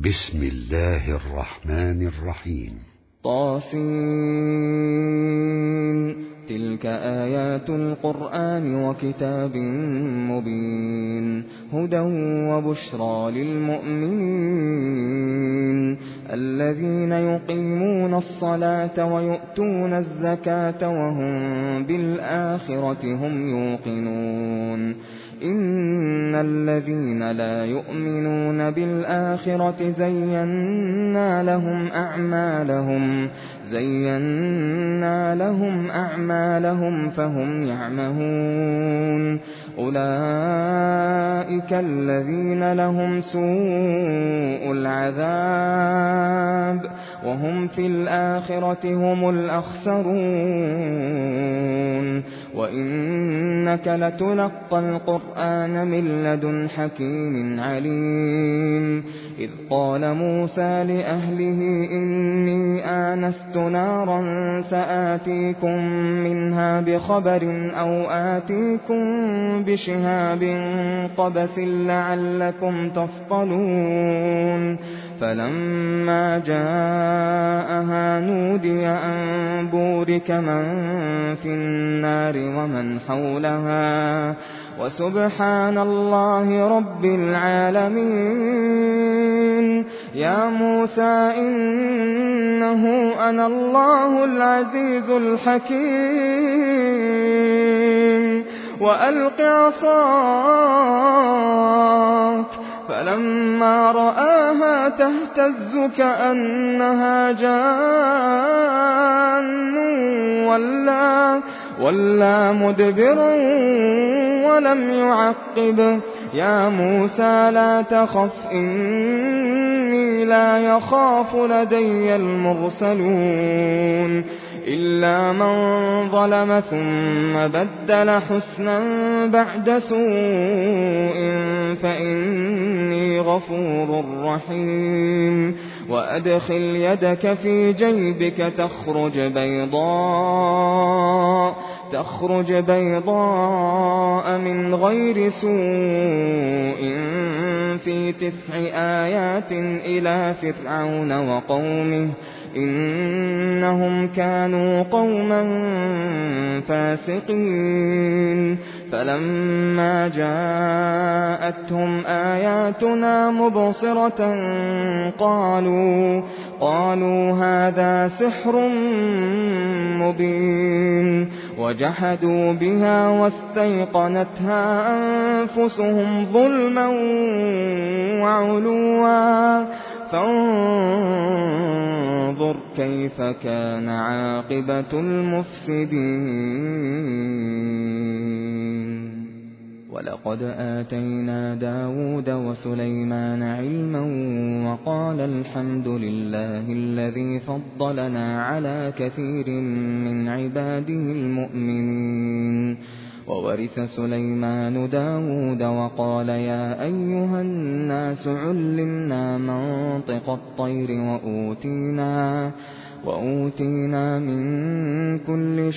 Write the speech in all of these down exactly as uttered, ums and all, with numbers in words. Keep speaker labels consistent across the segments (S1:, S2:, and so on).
S1: بسم الله الرحمن الرحيم.
S2: طاسين. تلك آيات القرآن وكتاب مبين، هدى وبشرى للمؤمنين الذين يقيمون الصلاة ويؤتون الزكاة وهم بالآخرة هم يوقنون. إن الذين لا يؤمنون بالآخرة زينا لهم أعمالهم زينا لهم أعمالهم فهم يعمهون. أولئك الذين لهم سوء العذاب وهم في الآخرة هم الأخسرون. وإنك لتلقى القرآن من لدن حكيم عليم. إذ قال موسى لأهله إني آنست نارا سآتيكم منها بخبر أو آتيكم بشهاب قبس لعلكم تصطلون. فلما جاءها نودي أن بورك من في النار ومن حولها وسبحان الله رب العالمين. يا موسى إنه أنا الله العزيز الحكيم وألق عصاك. فلما رآها تهتز كأنها جان ولا, ولا مدبرا ولم يعقب. يا موسى لا تخف إني لا يخاف لدي المرسلون. إلا من ظلم ثم بدل حسنا بعد سوء فإني غفور رحيم. وأدخل يدك في جيبك تخرج بيضاء تخرج بيضاء من غير سوء في تسع آيات إلى فرعون وقومه إنهم كانوا قوما فاسقين. فلما جاءتهم آياتنا مبصرة قالوا قالوا هذا سحر مبين. وجحدوا بها واستيقنتها أنفسهم ظلما وعلوا فانظر كيف كان عاقبة المفسدين. ولقد آتينا داود وسليمان علما وقال الحمد لله الذي فضلنا على كثير من عباده المؤمنين. وورث سليمان داود وقال يا أيها الناس علمنا منطق الطير وأوتينا, وأوتينا من كل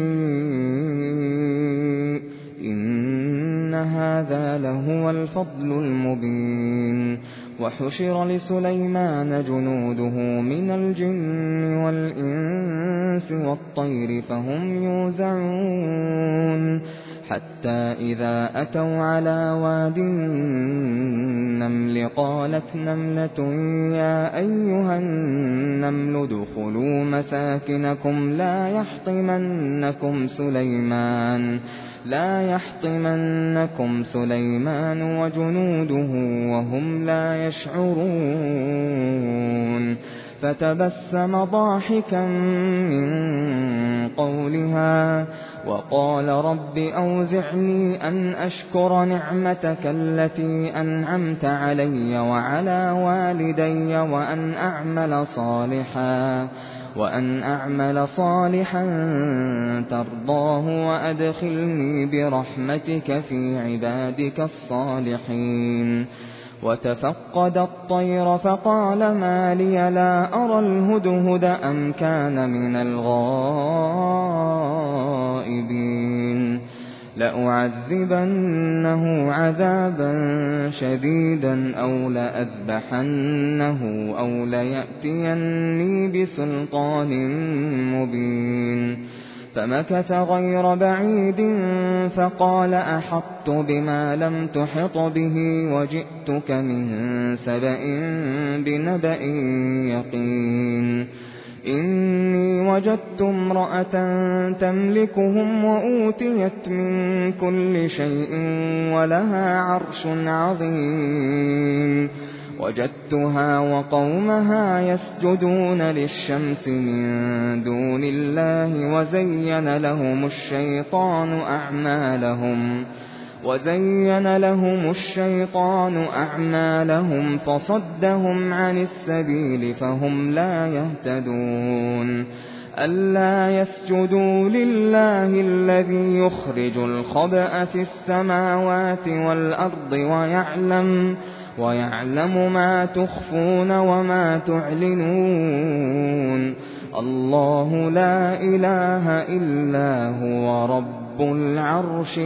S2: شيء إن هذا لهو الفضل المبين. وحشر لسليمان جنوده من الجن والإنس والطير فهم يوزعون. حتى إذا أتوا على واد النمل قالت نملة يا أيها النمل ادخلوا مساكنكم لا يحطمنكم سليمان لا يحطمنكم سليمان وجنوده وهم لا يشعرون. فتبسم ضاحكا من قولها وقال رب أوزعني أن أشكر نعمتك التي أنعمت علي وعلى والدي وأن أعمل صالحا وأن أعمل صالحا ترضاه وأدخلني برحمتك في عبادك الصالحين. وتفقد الطير فقال ما لي لا أرى الهدهد أم كان من الغائبين. لأعذبنه عذابا شديدا أو لأذبحنه أو ليأتيني بسلطان مبين. فمكث غير بعيد فقال أحطت بما لم تحط به وجئتك من سبأ بنبأ يقين. إني وجدت امرأة تملكهم وأوتيت من كل شيء ولها عرش عظيم. وجدتها وقومها يسجدون للشمس من دون الله وزين لهم الشيطان أعمالهم وزين لهم الشيطان أعمالهم فصدهم عن السبيل فهم لا يهتدون. ألا يسجدوا لله الذي يخرج الخبأ في السماوات والأرض ويعلم ويعلم ما تخفون وما تعلنون. الله لا إله إلا هو رب العرش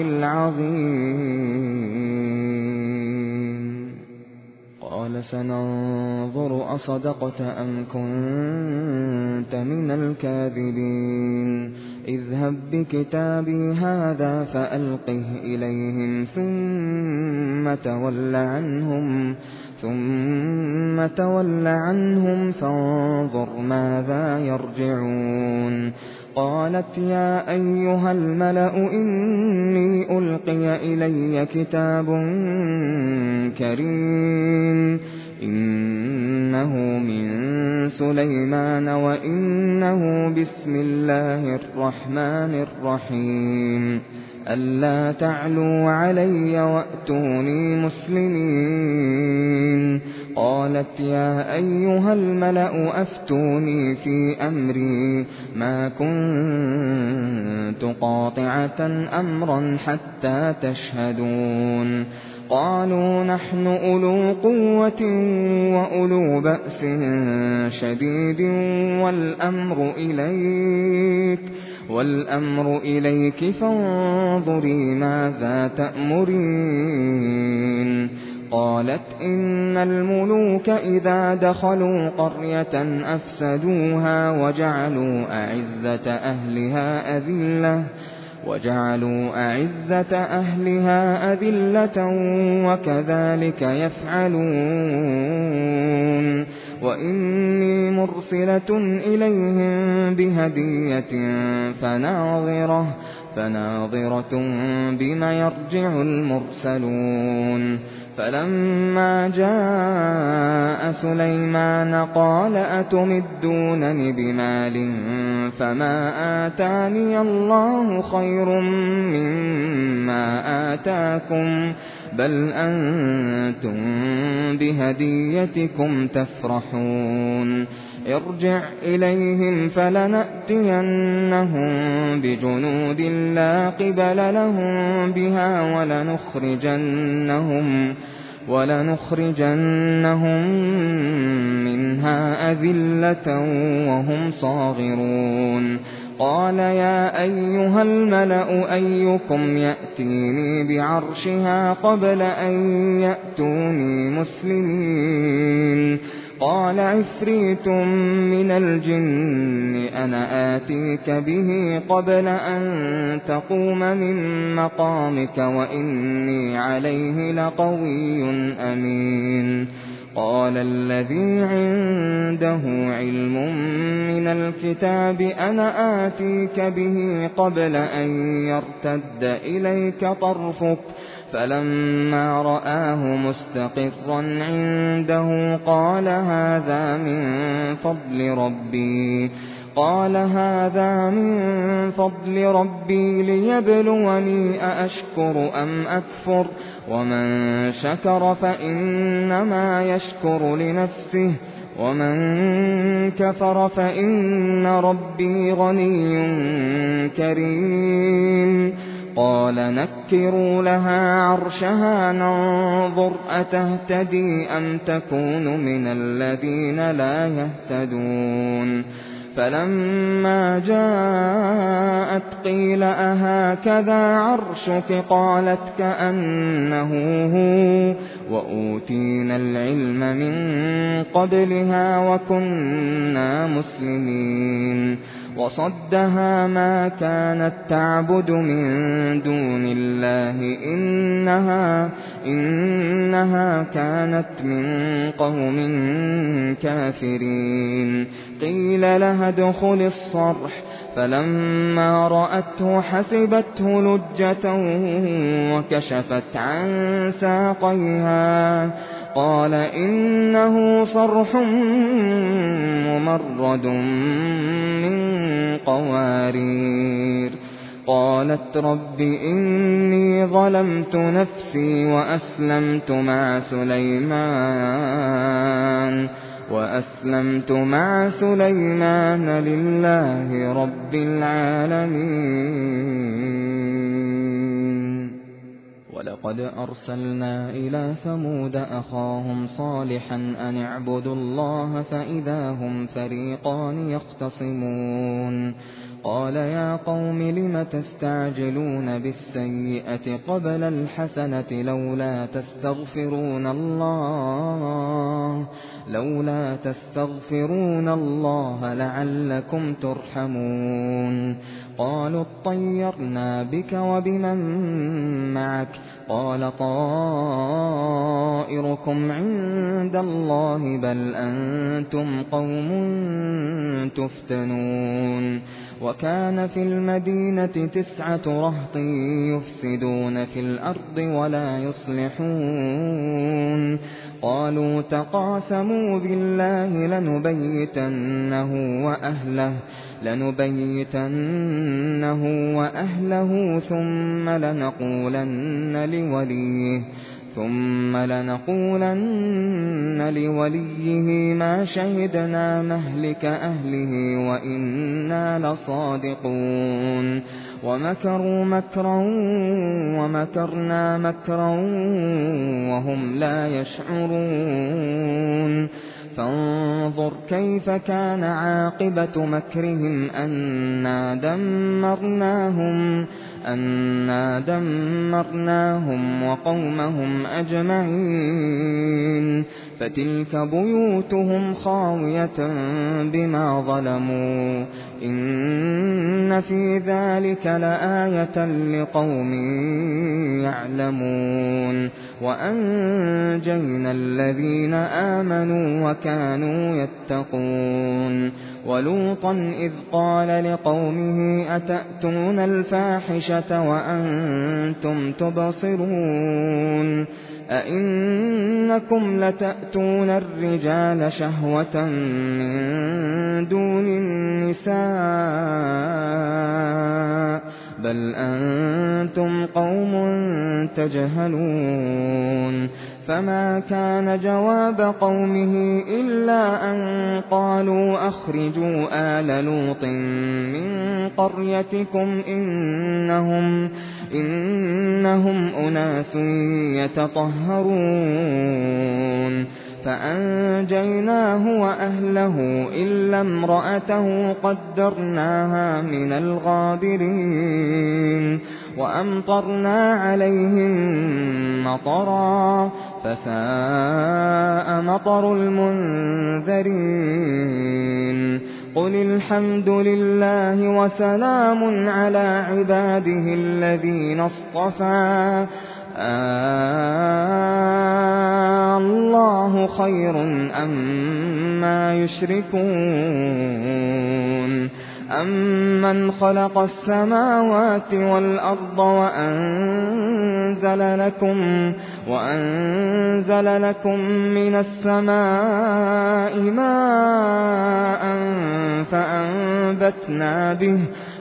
S2: العظيم. قال سننظر أصدقت أم كنت من الكاذبين. اذهب بكتابي هذا فألقه إليهم ثم تول عنهم ثم تول عنهم فانظر ماذا يرجعون. قالت يا أيها الملأ إني ألقي إلي كتاب كريم إنه من سليمان وإنه بسم الله الرحمن الرحيم. ألا تعلوا علي وأتوني مسلمين. قالت يا أيها الملأ أفتوني في أمري ما كنت قاطعة أمرا حتى تشهدون. قالوا نحن أولو قوة وأولو بأس شديد والأمر إليك والأمر إليك فانظري ماذا تأمرين. قالت إن الملوك إذا دخلوا قرية أفسدوها وجعلوا أعزة أهلها أذلة وجعلوا أعزة أهلها أذلة وكذلك يفعلون. وإني مرسلة إليهم بهدية فناظرة فناظرة بما يرجع المرسلون. فلما جاء سليمان قال أتمدونني بمال فما آتاني الله خير مما آتاكم بل أنتم بهديتكم تفرحون. ارجع إليهم فلنأتينهم بجنود لا قبل لهم بها ولنخرجنهم ولنخرجنهم منها أذلة وهم صاغرون. قال يا أيها الملأ أيكم يأتيني بعرشها قبل أن يأتوني مسلمين. قال عفريت من الجن أنا آتيك به قبل أن تقوم من مقامك وإني عليه لقوي أمين. قال الذي عنده علم من الكتاب أنا آتيك به قبل أن يرتد إليك طرفك فلما رآه مستقرا عنده قال هذا من فضل ربي قال هذا من فضل ربي ليبلوني أأشكر أم أكفر ومن شكر فإنما يشكر لنفسه ومن كفر فإن ربي غني كريم. قال نكروا لها عرشها ننظر أتهتدي أم تكون من الذين لا يهتدون. فلما جاءت قيل أهكذا عرشك قالت كأنه هو وأوتينا العلم من قبلها وكنا مسلمين وصدها ما كانت تعبد من دون الله إنها, إنها كانت من قوم كافرين قيل لها ادخل الصرح فلما رأته حسبته لجة وكشفت عن ساقيها قال إنه صرح ممرد من قوارير قالت رب إني ظلمت نفسي وأسلمت مع سليمان وأسلمت مع سليمان لله رب العالمين ولقد أرسلنا إلى ثمود أخاهم صالحا أن اعبدوا الله فإذا هم فريقان يختصمون قال يا قوم لم تستعجلون بالسيئة قبل الحسنة لولا تستغفرون الله لولا تستغفرون الله لعلكم ترحمون قالوا اطيرنا بك وبمن معك قال طائركم عند الله بل أنتم قوم تفتنون وكان في المدينة تسعة رهط يفسدون في الأرض ولا يصلحون قالوا تقاسموا بالله لنبيتنه وأهله لنبيتنه وأهله ثم لنقولن لوليه ثم لنقولن لوليه ما شهدنا مهلك أهله وإنا لصادقون ومكروا مكرا ومكرنا مكرا وهم لا يشعرون فانظر كيف كان عاقبة مكرهم أنا دمرناهم أنا دمرناهم وقومهم أجمعين فتلك بيوتهم خاوية بما ظلموا إن في ذلك لآية لقوم يعلمون وأنجينا الذين آمنوا وكانوا يتقون ولوطا إذ قال لقومه أتأتون الفاحشة وأنتم تبصرون أئنكم لتأتون الرجال شهوة من دون النساء بل أنتم قوم تجهلون فما كان جواب قومه إلا أن قالوا أخرجوا آل لوط من قريتكم إنهم إنهم أناس يتطهرون فأنجيناه وأهله إلا امرأته قدرناها من الغابرين وأمطرنا عليهم مطرا فساء مطر المنذرين قل الحمد لله وسلام على عباده الذين اصطفى آه الله خير أما يشركون أمن خلق السماوات والأرض وأنزل لكم وأنزل لكم من السماء ماء فأنبتنا به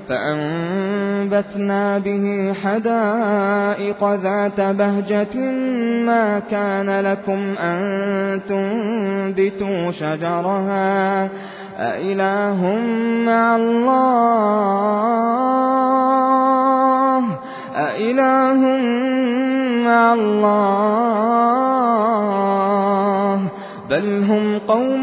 S2: فأنبتنا به حدائق ذات بهجة ما كان لكم أن تنبتوا شجرها أإله مع الله أإله مع الله بل هم قوم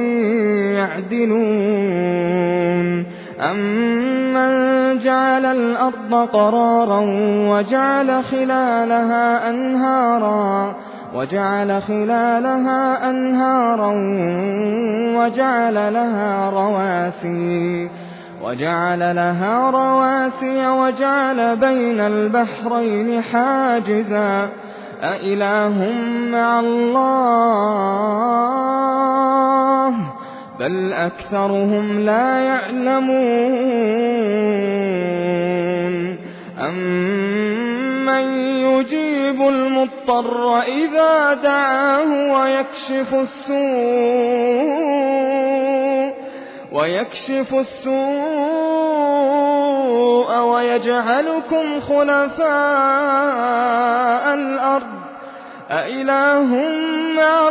S2: يعدلون أمن جعل الأرض قرارا وجعل خلالها أنهارا وجعل خلالها أنهارا وجعل لها رواسي وجعل لها رواسي وجعل بين البحرين حاجزا أإله مع الله بل أكثرهم لا يعلمون أمن يجيب المضطر إذا دعاه ويكشف السوء ويكشف السوء ويجعلكم خلفاء الأرض أإله مع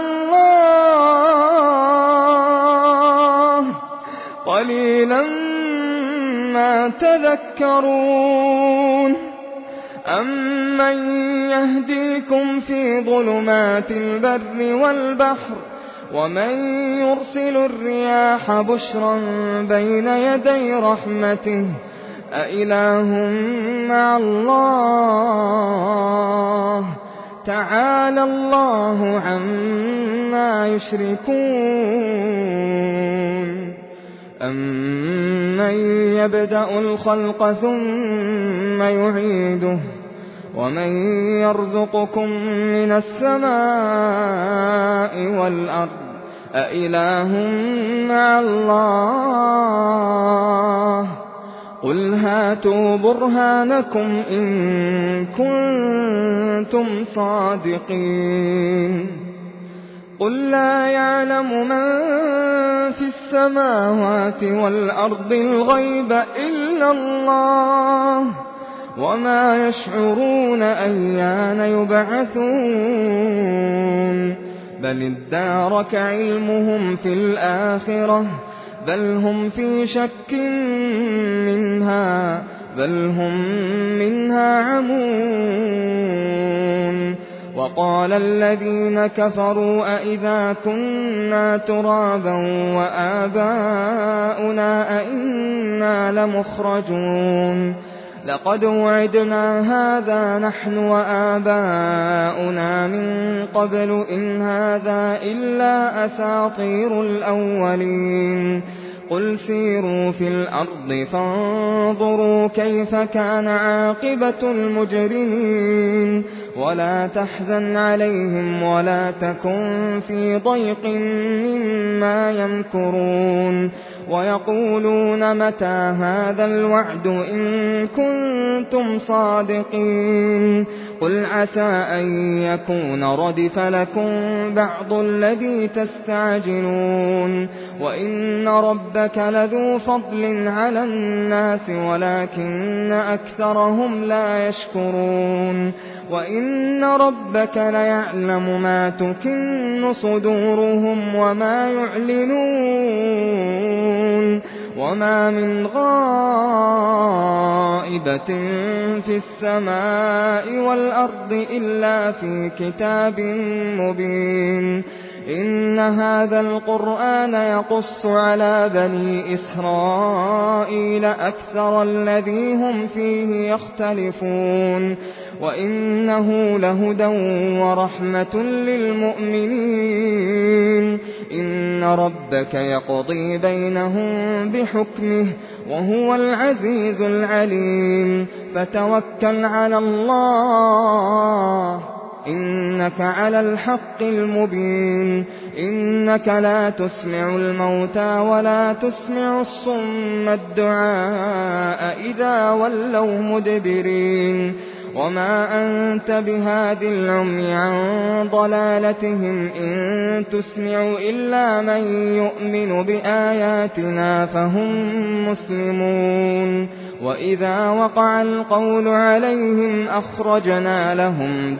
S2: الله قليلا ما تذكرون أمن يهديكم في ظلمات البر والبحر ومن يرسل الرياح بشرا بين يدي رحمته أإله مع الله تعالى الله عما يشركون أمن يبدأ الخلق ثم يعيده ومن يرزقكم من السماء والأرض أإله مع الله قل هاتوا برهانكم إن كنتم صادقين قل لا يعلم من في السماوات والأرض الغيب إلا الله وما يشعرون أيان يبعثون بل ادارك علمهم في الآخرة بل هم في شك منها بل هم منها عمون وقال الذين كفروا أئذا كنا ترابا وآباؤنا أئنا لمخرجون لقد وعدنا هذا نحن وآباؤنا من قبل إن هذا إلا أساطير الأولين قل سيروا في الأرض فانظروا كيف كان عاقبة المجرمين ولا تحزن عليهم ولا تكن في ضيق مما يمكرون ويقولون متى هذا الوعد إن كنتم صادقين قل عسى أن يكون ردف لكم بعض الذي تستعجلون وإن ربك لذو فضل على الناس ولكن أكثرهم لا يشكرون وإن ربك ليعلم ما تكن صدورهم وما يعلنون وما من غائبة في السماء والأرض إلا في كتاب مبين إن هذا القرآن يقص على بني إسرائيل أكثر الذي هم فيه يختلفون وإنه لهدى ورحمة للمؤمنين إن ربك يقضي بينهم بحكمه وهو العزيز العليم فتوكل على الله إنك على الحق المبين إنك لا تسمع الموتى ولا تسمع الصم الدعاء إذا ولوا مدبرين وما أنت بهاد العمي عن ضلالتهم إن تسمع إلا من يؤمن بآياتنا فهم مسلمون وإذا وقع القول عليهم أخرجنا لهم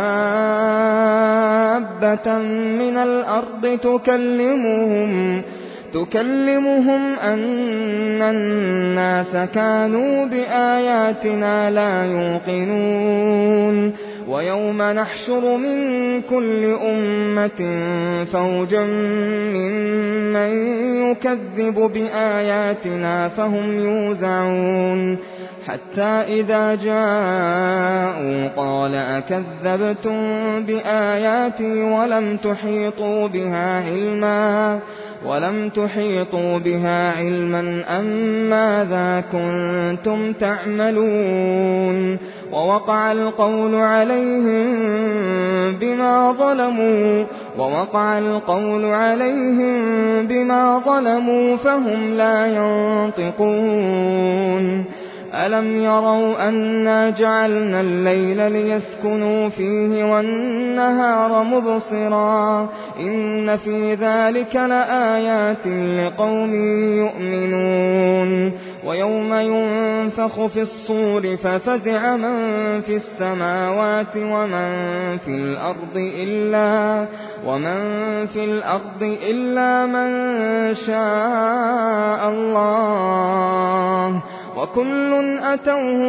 S2: دابة من الأرض تكلمهم تكلمهم أن الناس كانوا بآياتنا لا يوقنون ويوم نحشر من كل أمة فوجا ممن يكذب بآياتنا فهم يوزعون حتى إذا جاءوا قال أكذبتم بآياتي ولم تحيطوا بها علما ولم تحيطوا بها علما أم ماذا كنتم تعملون ووقع القول عليهم بما ظلموا ووقع القول عليهم بما ظلموا فهم لا ينطقون ألم يروا أنا جعلنا الليل ليسكنوا فيه والنهار مبصرا إن في ذلك لآيات لقوم يؤمنون ويوم ينفخ في الصور ففزع من في السماوات ومن في الأرض إلا ومن في الأرض إلا من شاء الله وكل أتوه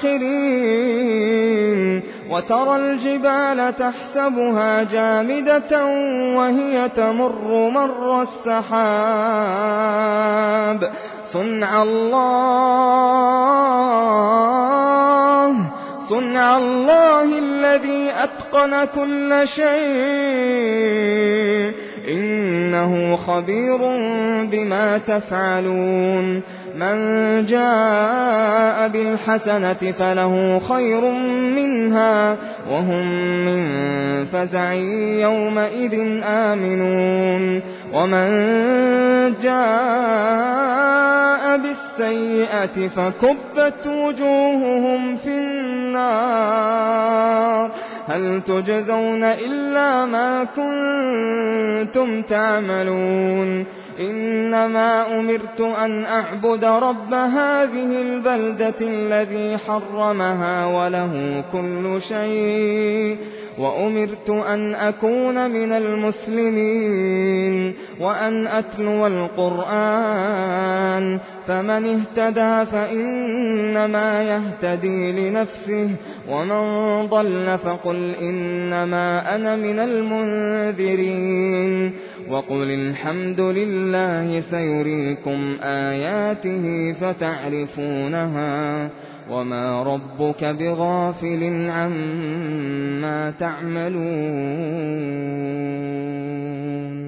S2: داخرين وترى الجبال تحسبها جامدة وهي تمر مر السحاب صنع الله صنع الله الذي أتقن كل شيء إنه خبير بما تفعلون من جاء بالحسنة فله خير منها وهم من فزع يومئذ آمنون ومن جاء بالسيئة فكبت وجوههم في النار هل تجزون إلا ما كنتم تعملون إنما أمرت أن أعبد رب هذه البلدة الذي حرمها وله كل شيء وأمرت أن أكون من المسلمين وأن أتلو القرآن فمن اهتدى فإنما يهتدي لنفسه ومن ضل فقل إنما أنا من المنذرين وقل الحمد لله سيريكم آياته فتعرفونها وما ربك بغافل عما تعملون